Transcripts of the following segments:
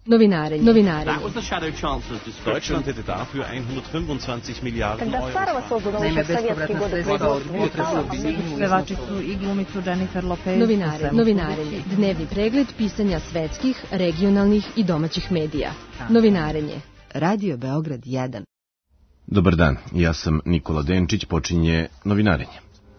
Novinarenje. That was the Shadow Chancellor's description. Deutschland hätte dafür 125 Milijarden Когда Сарова создана Na ime еще в советские годы bespovratna pevačicu i glumicu Jennifer Lopez. Novinarenje. Dnevni pregled pisanja svetskih, regionalnih i domaćih medija. Novinarenje. Radio Beograd 1. Dobar dan, ja sam Nikola Denčić, počinje Novinarenje.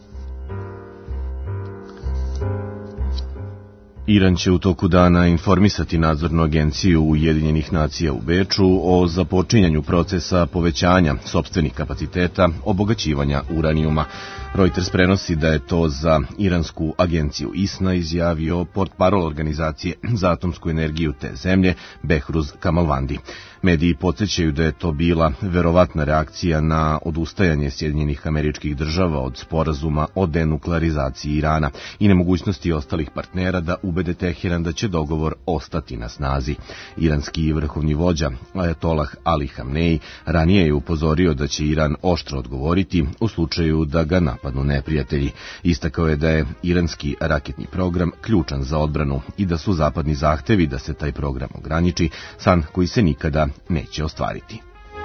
Iran će u toku dana informisati nadzornu agenciju Ujedinjenih nacija u Beču o započinjanju procesa povećanja sopstvenih kapaciteta obogaćivanja uranijuma. Reuters prenosi da je to za iransku agenciju ISNA izjavio portparol organizacije za atomsku energiju te zemlje Behruz Kamalvandi. Mediji podsjećaju da je to bila verovatna reakcija na odustajanje Sjedinjenih Američkih Država od sporazuma o denuklearizaciji Irana i nemogućnosti ostalih partnera da ubede Teheran da će dogovor ostati na snazi. Iranski vrhovni vođa Ajatolah Ali Hamneji ranije je upozorio da će Iran oštro odgovoriti u slučaju da ga napadnu neprijatelji. Istakao je da je iranski raketni program ključan za odbranu i da su zapadni zahtevi da se taj program ograniči san koji se nikada neće ostvariti.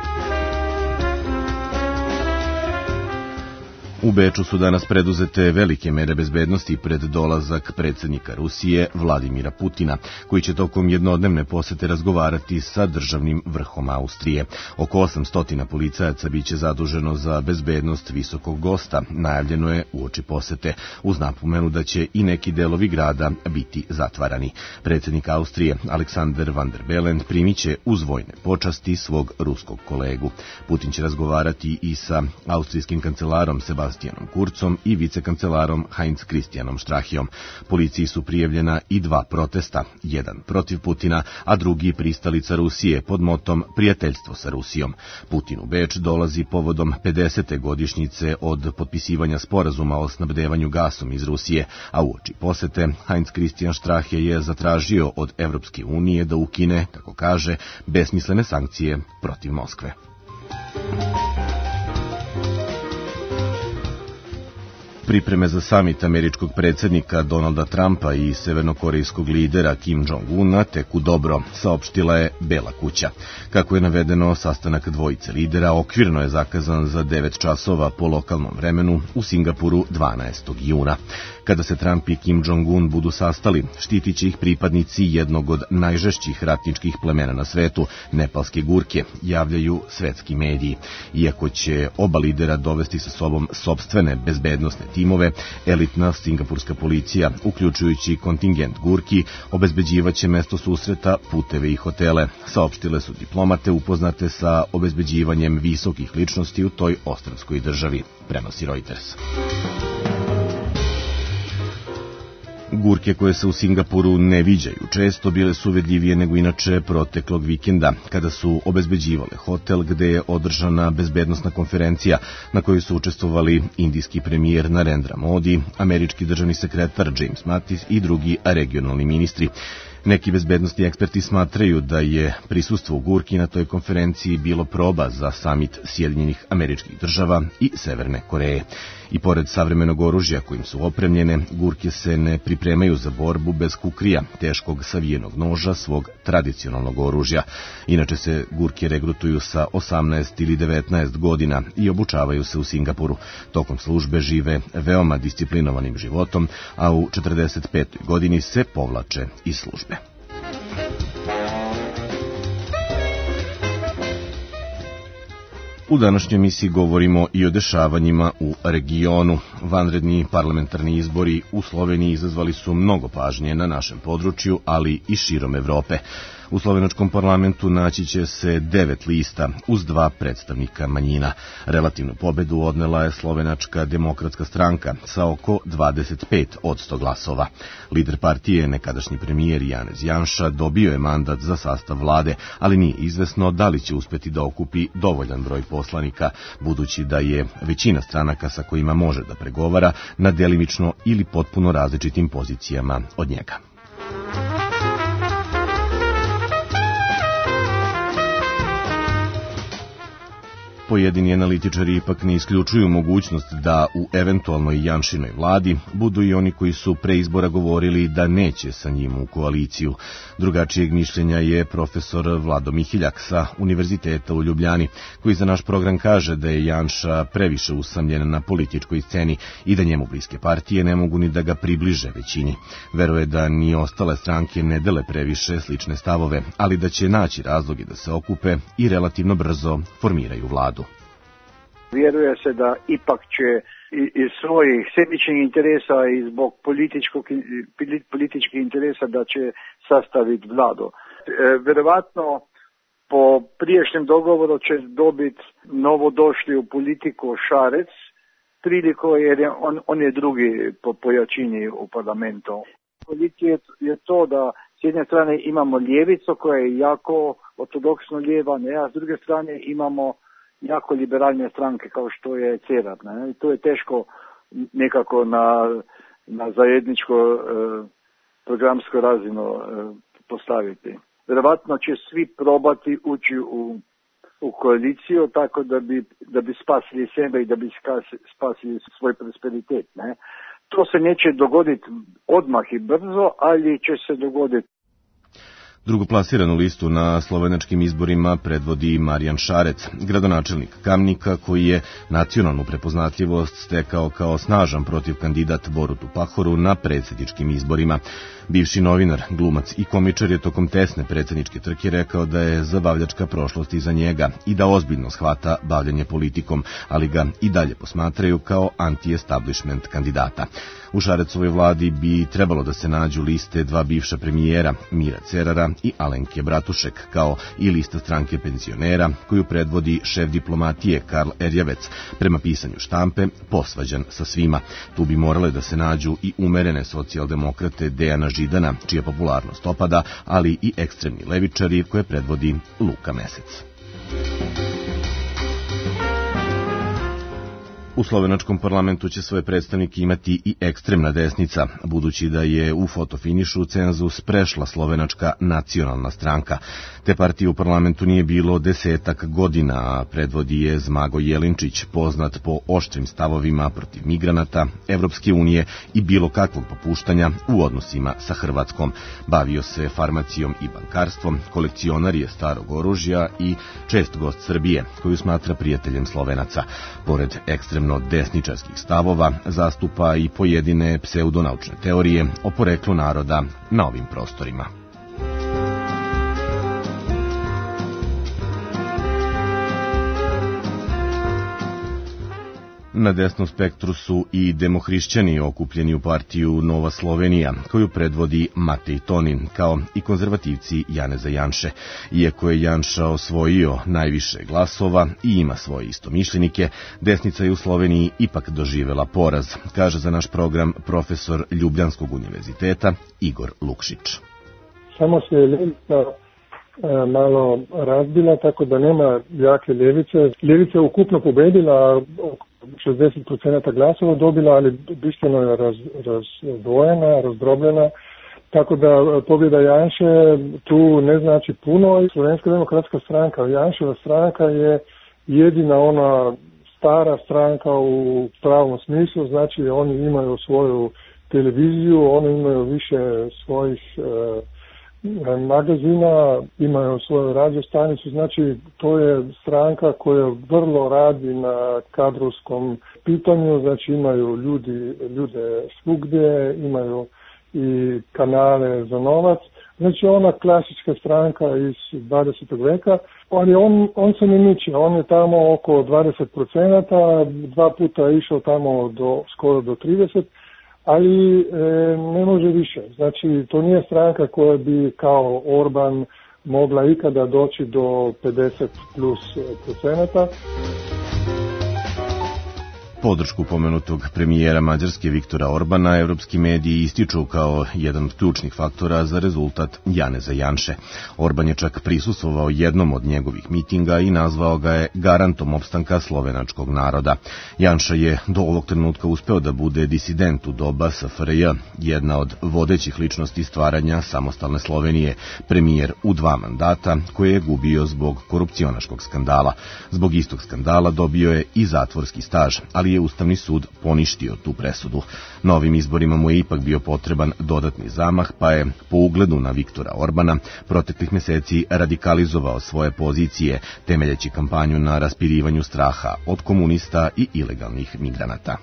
U Beču su danas preduzete velike mere bezbednosti pred dolazak predsjednika Rusije Vladimira Putina, koji će tokom jednodnevne posete razgovarati sa državnim vrhom Austrije. Oko 800 policajaca biće zaduženo za bezbednost visokog gosta, najavljeno je uoči posete, uz napomenu da će i neki delovi grada biti zatvarani. Predsjednik Austrije Alexander van der Bellen primit će uz vojne počasti svog ruskog kolegu. Putin će razgovarati i sa austrijskim kancelarom Sebastianom Kurzom i vicekancelarom Heinz Christianom Strachijom. Policiji su prijavljena i 2 protesta, jedan protiv Putina, a drugi pristalica Rusije pod motom Prijateljstvo sa Rusijom. Putin u Beč dolazi povodom 50. godišnjice od potpisivanja sporazuma o snabdevanju gasom iz Rusije, a uoči posete Heinz Christian Strache je zatražio od Evropske unije da ukine, kako kaže, besmislene sankcije protiv Moskve. Pripreme za samit američkog predsjednika Donalda Trumpa i severnokorejskog lidera Kim Jong-una teku dobro, saopštila je Bela kuća. Kako je navedeno, sastanak dvojice lidera okvirno je zakazan za 9 časova po lokalnom vremenu u Singapuru 12. juna. Kada se Trump i Kim Jong-un budu sastali, štitit će ih pripadnici jednog od najžešćih ratničkih plemena na svetu, nepalske Gurke, javljaju svetski mediji. Iako će oba lidera dovesti sa sobom sopstvene bezbednosne timove, elitna singapurska policija, uključujući kontingent Gurki, obezbeđivaće mesto susreta, puteve i hotele. Saopštile su diplomate upoznate sa obezbeđivanjem visokih ličnosti u toj ostrvskoj državi, prenosi Reuters. Gurke koje se u Singapuru ne viđaju često bile su vidljivije nego inače proteklog vikenda, kada su obezbeđivale hotel gde je održana bezbednosna konferencija na kojoj su učestvovali indijski premijer Narendra Modi, američki državni sekretar James Mattis i drugi regionalni ministri. Neki bezbednosni eksperti smatraju da je prisustvo u Gurki na toj konferenciji bilo proba za samit Sjedinjenih Američkih Država i Severne Koreje. I pored savremenog oružja kojim su opremljene, Gurke se ne pripremaju za borbu bez kukrija, teškog savijenog noža, svog tradicionalnog oružja. Inače se Gurke regrutuju sa 18 ili 19 godina i obučavaju se u Singapuru. Tokom službe žive veoma disciplinovanim životom, a u 45. godini se povlače iz službe. U današnjoj emisiji govorimo i o dešavanjima u regionu. Vanredni parlamentarni izbori u Sloveniji izazvali su mnogo pažnje na našem području, ali i širom Evrope. U slovenačkom parlamentu naći će se 9 lista uz 2 predstavnika manjina. Relativnu pobedu odnela je Slovenačka demokratska stranka sa oko 25% glasova. Lider partije, nekadašnji premijer Janez Janša, dobio je mandat za sastav vlade, ali nije izvesno da li će uspeti da okupi dovoljan broj poslanika, budući da je većina stranaka sa kojima može da pregovara na delimično ili potpuno različitim pozicijama od njega. pojedini analitičari ipak ne isključuju mogućnost da u eventualnoj Janšinoj vladi budu i oni koji su pre izbora govorili da neće sa njim u koaliciju. Drugačijeg mišljenja je profesor Vlado Mihiljak sa Univerziteta u Ljubljani, koji za naš program kaže da je Janša previše usamljen na političkoj sceni i da njemu bliske partije ne mogu ni da ga približe većini. Veruje da ni ostale stranke ne dele previše slične stavove, ali da će naći razloge da se okupe i relativno brzo formiraju vladu. Vjeruje se da ipak će iz svojih sebičnih interesa i zbog političkih interesa da će sastaviti vladu. Vjerovatno po prijašnjem dogovoru će dobiti novodošli u politiku Šarec priliku jer on je drugi po jačini u parlamentu. Politika je to da s jedne strane imamo ljevicu koja je jako ortodoksno lijeva, a s druge strane imamo jako liberalne stranke kao što je Cerar. I to je teško nekako na zajedničko programsko razinu postaviti. Vjerovatno će svi probati ući u koaliciju tako da bi spasili sebe i da bi spasili svoj prosperitet. To se neće dogoditi odmah i brzo, ali će se dogoditi. Drugoplasiranu listu na slovenačkim izborima predvodi Marijan Šarec, gradonačelnik Kamnika, koji je nacionalnu prepoznatljivost stekao kao snažan protivkandidat Borutu Pahoru na predsjedničkim izborima. Bivši novinar, glumac i komičar je tokom tesne predsjedničke trke rekao da je zabavljačka prošlost iza njega i da ozbiljno shvata bavljanje politikom, ali ga i dalje posmatraju kao anti-establishment kandidata. U Šarecovoj vladi bi trebalo da se nađu liste dva bivša premijera, Mira Cerara i Alenke Bratušek, kao i lista stranke penzionera, koju predvodi šef diplomatije Karl Erjavec, prema pisanju štampe, posvađan sa svima. Tu bi morale da se nađu i umerene socijaldemokrate Dejana Židana, čija popularnost opada, ali i ekstremni levičari koje predvodi Luka Mesec. U slovenačkom parlamentu će svoje predstavnike imati i ekstremna desnica, budući da je u fotofinišu cenzus prešla slovenačka nacionalna stranka. Te partije u parlamentu nije bilo 10 godina, a predvodi je Zmago Jelinčić, poznat po oštrim stavovima protiv migranata, Evropske unije i bilo kakvog popuštanja u odnosima sa Hrvatskom. Bavio se farmacijom i bankarstvom, kolekcionar je starog oružja i čest gost Srbije, koju smatra prijateljem Slovenaca. Pored ekstremno desničarskih stavova, zastupa i pojedine pseudonaučne teorije o poreklu naroda na ovim prostorima. Na desnom spektru su i demohrišćani okupljeni u partiju Nova Slovenija, koju predvodi Matej Tonin, kao i konzervativci Janeza Janše. Iako je Janša osvojio najviše glasova i ima svoje istomišljenike, desnica je u Sloveniji ipak doživela poraz, kaže za naš program profesor Ljubljanskog univerziteta Igor Lukšić. Samo se je ljevica malo razbila, tako da nema jake ljevice. Ljevica je ukupno pobedila, 60% glasova dobila, ali bistveno je razdvojena, razdrobljena, tako da pobjeda Janše tu ne znači puno. Slovenska demokratska stranka, Janševa stranka je jedina ona stara stranka u pravom smislu, znači oni imaju svoju televiziju, oni imaju više svojih magazina, imaju svoju radio stanicu, znači to je stranka koja vrlo radi na kadrovskom pitanju, znači imaju ljude svugdje, imaju i kanale za novac, znači ona klasična stranka iz 20. veka, ali on se ne miče, on je tamo oko 20%, dva puta je išao tamo skoro do 30%, ali ne može više. Znači, to nije stranka koja bi kao Orban mogla ikada doći do 50+%. Podršku pomenutog premijera Mađarske Viktora Orbana evropski mediji ističu kao jedan od ključnih faktora za rezultat Janeza Janše. Orban je čak prisustvovao jednom od njegovih mitinga i nazvao ga je garantom opstanka slovenačkog naroda. Janša je do ovog trenutka uspeo da bude disident u doba SFRJ, jedna od vodećih ličnosti stvaranja samostalne Slovenije, premijer u 2 mandata koje je gubio zbog korupcionaškog skandala. Zbog istog skandala dobio je i zatvorski staž, ali je Ustavni sud poništio tu presudu. Na ovim izborima mu je ipak bio potreban dodatni zamah, pa je po ugledu na Viktora Orbana proteklih meseci radikalizovao svoje pozicije, temeljeći kampanju na raspirivanju straha od komunista i ilegalnih migranata.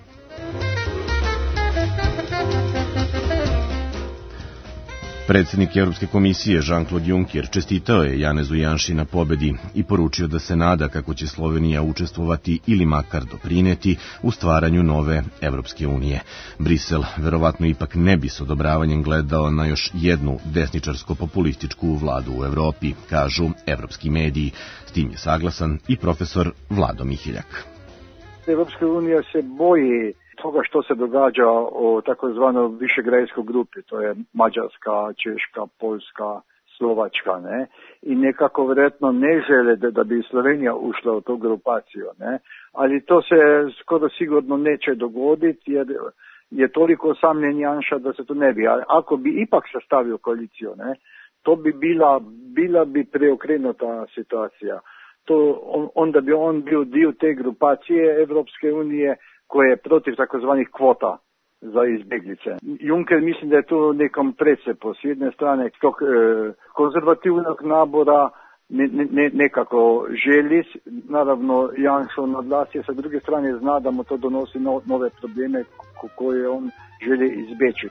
Predsjednik Evropske komisije Jean-Claude Juncker čestitao je Janezu Janši na pobedi i poručio da se nada kako će Slovenija učestvovati ili makar doprineti u stvaranju nove Evropske unije. Brisel verovatno ipak ne bi s odobravanjem gledao na još jednu desničarsko-populističku vladu u Evropi, kažu evropski mediji. S tim je saglasan i profesor Vlado Mihiljak. Evropska unija se boji toga što se događa o takozvanoj višegrajskoj grupi, to je Mađarska, Češka, Poljska, Slovačka, ne? I nekako vjerojatno ne žele da bi Slovenija ušla u tu grupaciju, ne? Ali to se skoro sigurno neće dogoditi jer je toliko osamljen Janša da se to ne bi. Ali ako bi ipak sastavio koaliciju, ne? To bi bila bi preokrenuta situacija. Onda bi on bio dio te grupacije Evropske unije koje je protiv takozvanih kvota za izbjeglice. Juncker mislim da je tu nekom precepu. S jedne strane tog konzervativnog nabora nekako želi, naravno Janšu na vlasti, a sa druge strane zna da mu to donosi nove probleme koje on želi izbjeći.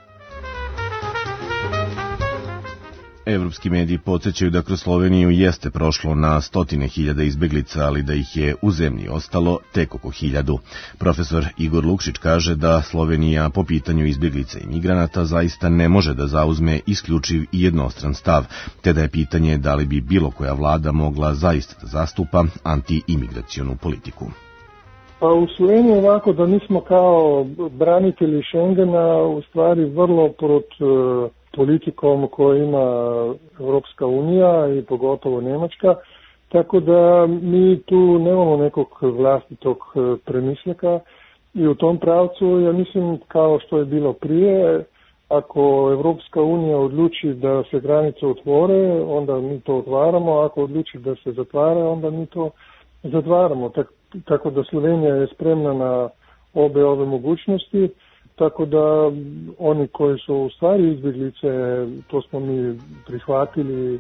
Evropski mediji podsjećaju da kroz Sloveniju jeste prošlo na 100.000 izbeglica, ali da ih je u zemlji ostalo tek oko 1.000. Profesor Igor Lukšić kaže da Slovenija po pitanju izbeglica i migranata zaista ne može da zauzme isključiv i jednostran stav, te da je pitanje da li bi bilo koja vlada mogla zaista da zastupa anti-imigracionu politiku. Pa u Sloveniji ovako da mi smo kao branitelji Schengena u stvari vrlo politikom koju ima Evropska unija i pogotovo Njemačka, tako da mi tu nemamo nekog vlastitog premisleka i u tom pravcu, ja mislim kao što je bilo prije, ako Evropska unija odluči da se granice otvore, onda mi to otvaramo, ako odluči da se zatvara, onda mi to zatvaramo. Tako da Slovenija je spremna na ove mogućnosti. Tako da oni koji su u stvari izbjeglice, to smo mi prihvatili.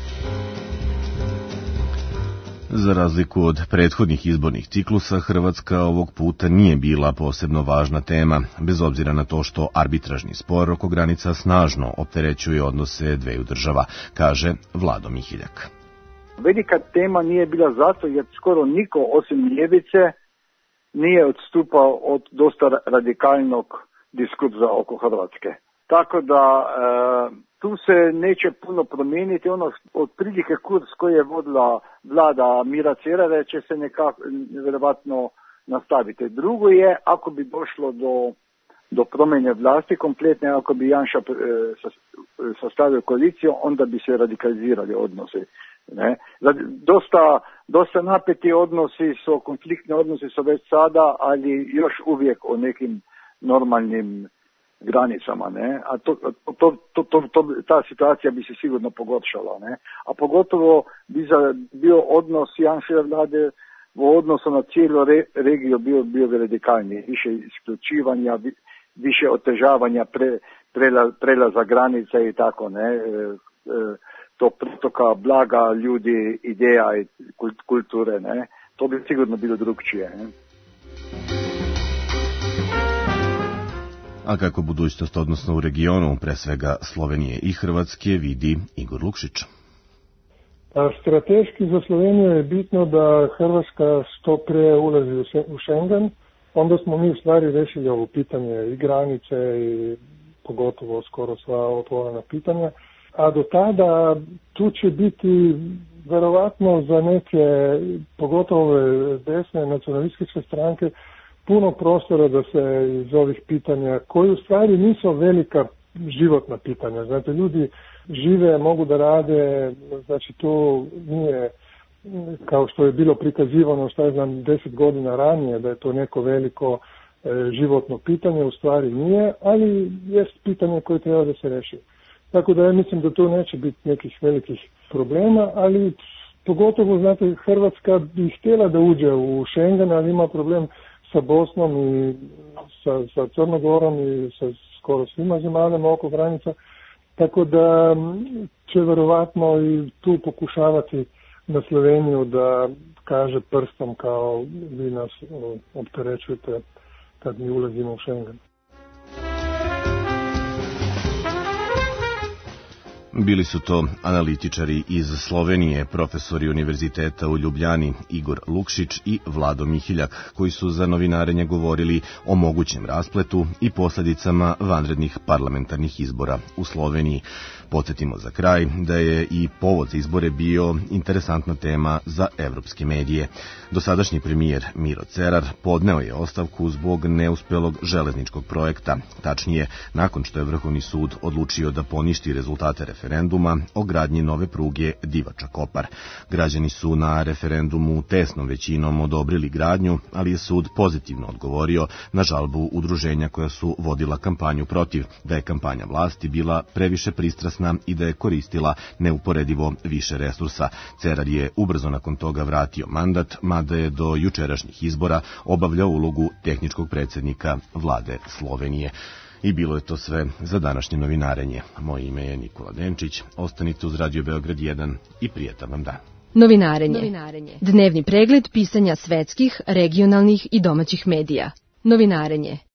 Za razliku od prethodnih izbornih ciklusa, Hrvatska ovog puta nije bila posebno važna tema, bez obzira na to što arbitražni spor oko granica snažno opterećuje odnose dveju država, kaže Vlado Mihiljak. Velika tema nije bila zato jer skoro niko osim ljevice nije odstupao od dosta radikalnog diskursa oko Hrvatske. Tako da tu se neće puno promijeniti. Ono otprilike kurs koji je vodila vlada Mira Cerare će se nekako vjerovatno nastaviti. Drugo je, ako bi došlo do promjene vlasti kompletne, ako bi Janša sastavio koaliciju, onda bi se radikalizirali odnosi. Ne? Dosta napeti odnosi su, konfliktni odnosi su već sada, ali još uvijek o nekim normalnim granicama, ne? A ta situacija bi se sigurno pogoršala, ne? A pogotovo bi bio odnos Janševe vlade u odnosu na cijelu regiju bio radikalniji, više isključivanja, više otežavanja prelaza granica i tako, ne? To protoka blaga ljudi, ideja i kulture, ne? To bi sigurno bilo drugčije, ne? A kako budućnost, odnosno u regionu, pre svega Slovenije i Hrvatske, vidi Igor Lukšić. Strateški za Sloveniju je bitno da Hrvatska što pre ulazi u Schengen, onda smo mi u stvari rešili ovo pitanje i granice i pogotovo skoro sva otvorena pitanja. A do tada tu će biti verovatno za neke, pogotovo desne nacionalističke stranke, puno prostora da se iz ovih pitanja, koji u stvari nisu velika životna pitanja. Znate, ljudi žive, mogu da rade, znači to nije kao što je bilo prikazivano, 10 godina ranije, da je to neko veliko životno pitanje, u stvari nije, ali jest pitanje koje treba da se reši. Tako da ja mislim da to neće biti nekih velikih problema, ali pogotovo, znate, Hrvatska bi htjela da uđe u Schengen, ali ima problem sa Bosnom i sa Crnogorom i sa skoro svima zemaljama oko granica, tako da će verovatno i tu pokušavati na Sloveniju da kaže prstom kao vi nas opterećujete kad mi ulazimo u Schengen. Bili su to analitičari iz Slovenije, profesori Univerziteta u Ljubljani Igor Lukšić i Vlado Mihiljak, koji su za novinarenje govorili o mogućem raspletu i posljedicama vanrednih parlamentarnih izbora u Sloveniji. Podsjetimo za kraj da je i povod za izbore bio interesantna tema za evropske medije. Dosadašnji premijer Miro Cerar podneo je ostavku zbog neuspelog železničkog projekta, tačnije nakon što je Vrhovni sud odlučio da poništi rezultate referenduma o gradnji nove pruge Divača-Kopar. Građani su na referendumu tesnom većinom odobrili gradnju, ali je sud pozitivno odgovorio na žalbu udruženja koja su vodila kampanju protiv, da je kampanja vlasti bila previše pristrasna i da je koristila neuporedivo više resursa. Cerar je ubrzo nakon toga vratio mandat, mada je do jučerašnjih izbora obavljao ulogu tehničkog predsjednika vlade Slovenije. I bilo je to sve za današnje novinarenje. Moje ime je Nikola Denčić. Ostanite uz Radio Beograd 1 i prijatan vam dan. Novinarenje. Dnevni pregled pisanja svetskih, regionalnih i domaćih medija. Novinarenje.